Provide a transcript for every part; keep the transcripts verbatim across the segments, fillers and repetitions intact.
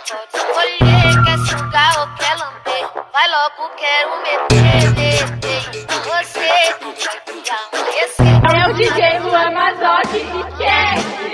pode escolher, quer sugar ou quer lamber. Vai logo, quero meter você, vai amanhecer. É o D J Luan Mazotti e quer.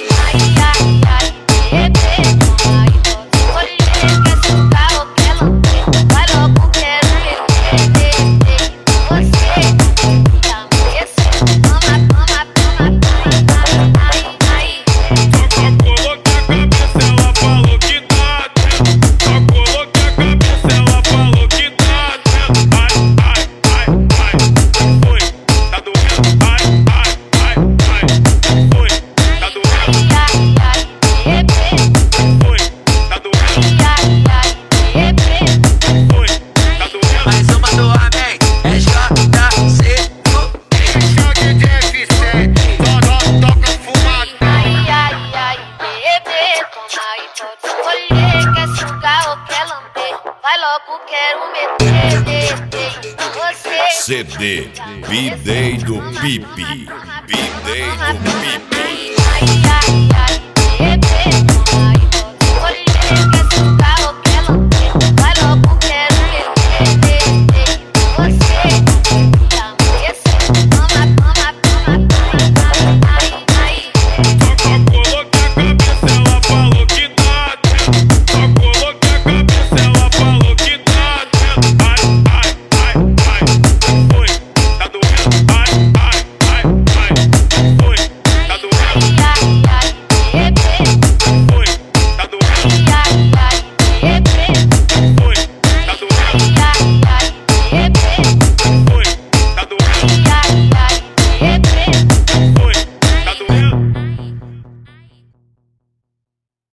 Vai logo, quero meter você. C D B-Day do Pipi. B-Day do Pipi.